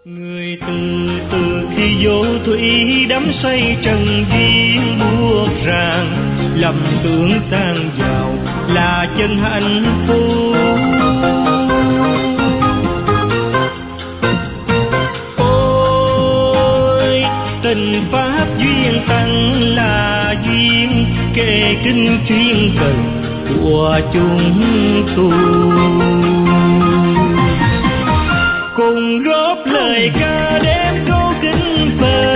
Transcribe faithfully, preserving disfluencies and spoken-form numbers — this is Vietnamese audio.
Người từ từ khi vô thủy đắm say trần duyên buốt ràng, lầm tưởng tan vào là chân hạnh phúc. Ôi tình pháp duyên tăng là duyên kề kinh chuyên cần của chúng tu, cùng góp lời ca đêm câu kinh Phật.